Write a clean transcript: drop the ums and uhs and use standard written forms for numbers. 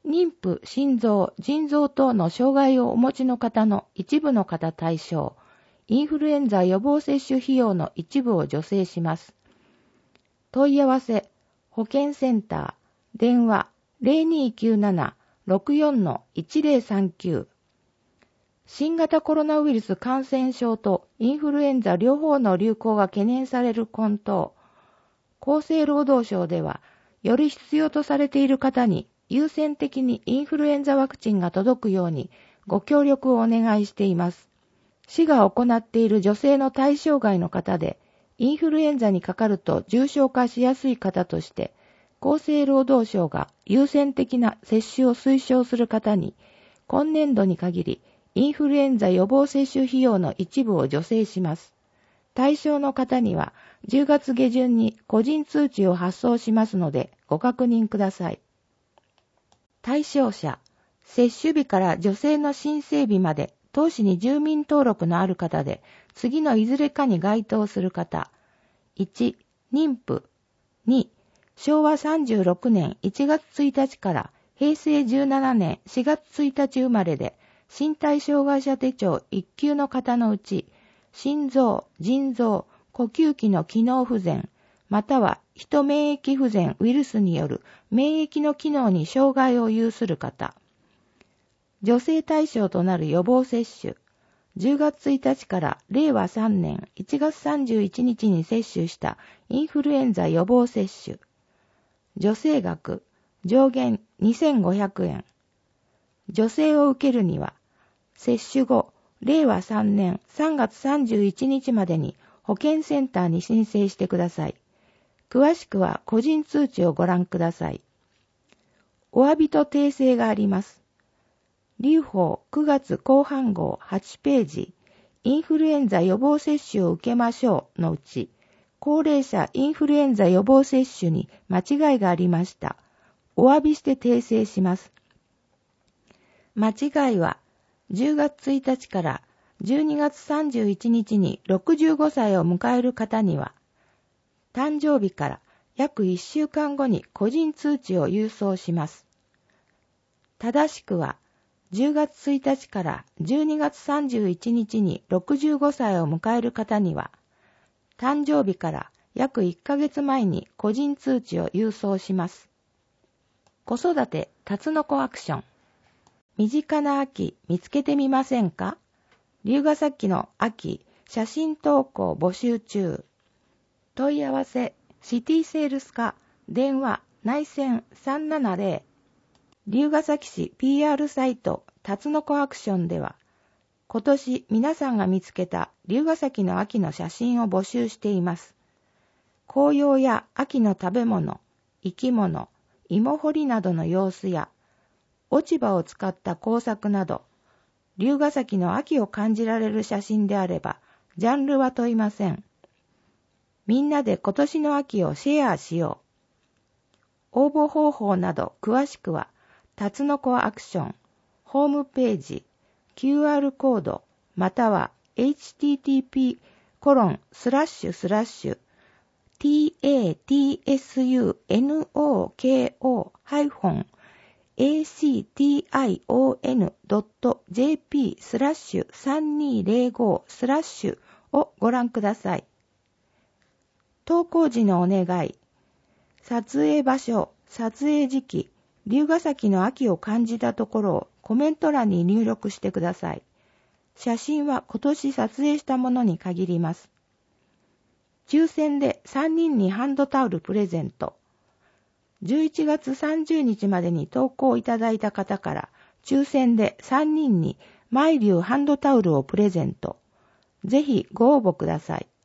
妊婦、心臓、腎臓等の障害をお持ちの方の一部の方対象、インフルエンザ予防接種費用の一部を助成します。問い合わせ、保健センター、電話 0297-64-1039。新型コロナウイルス感染症とインフルエンザ両方の流行が懸念される今冬、厚生労働省では、より必要とされている方に優先的にインフルエンザワクチンが届くようにご協力をお願いしています。市が行っている女性の対象外の方で、インフルエンザにかかると重症化しやすい方として、厚生労働省が優先的な接種を推奨する方に、今年度に限り、インフルエンザ予防接種費用の一部を助成します。対象の方には、10月下旬に個人通知を発送しますので、ご確認ください。対象者、接種日から助成の申請日まで、当市に住民登録のある方で、次のいずれかに該当する方。1、妊婦。2、昭和36年1月1日から平成17年4月1日生まれで、身体障害者手帳1級の方のうち、心臓、腎臓、呼吸器の機能不全、または人免疫不全ウイルスによる免疫の機能に障害を有する方。女性対象となる予防接種。10月1日から令和3年1月31日に接種したインフルエンザ予防接種。助成額、上限2500円。助成を受けるには、接種後、令和3年3月31日までに保健センターに申請してください。詳しくは個人通知をご覧ください。お詫びと訂正があります。留保9月後半号8ページ、インフルエンザ予防接種を受けましょうのうち、高齢者インフルエンザ予防接種に間違いがありました。お詫びして訂正します。間違いは、10月1日から12月31日に65歳を迎える方には、誕生日から約1週間後に個人通知を郵送します。正しくは、10月1日から12月31日に65歳を迎える方には、誕生日から約1ヶ月前に個人通知を郵送します。子育てタツノコアクション。身近な秋見つけてみませんか？龍ヶ崎の秋写真投稿募集中。問い合わせシティセールス課電話内線370。龍ヶ崎市 PR サイトタツノコアクションでは、今年皆さんが見つけた龍ヶ崎の秋の写真を募集しています。紅葉や秋の食べ物、生き物、芋掘りなどの様子や、落ち葉を使った工作など、龍ヶ崎の秋を感じられる写真であれば、ジャンルは問いません。みんなで今年の秋をシェアしよう。応募方法など詳しくは、タツノコアクション、ホームページ、QR コード、または https://tatsunoko.jp/3205/ をご覧ください。投稿時のお願い。撮影場所、撮影時期、龍ヶ崎の秋を感じたところをコメント欄に入力してください。写真は今年撮影したものに限ります。抽選で3人にハンドタオルプレゼント。11月30日までに投稿いただいた方から抽選で3人にマイリュウハンドタオルをプレゼント。ぜひご応募ください。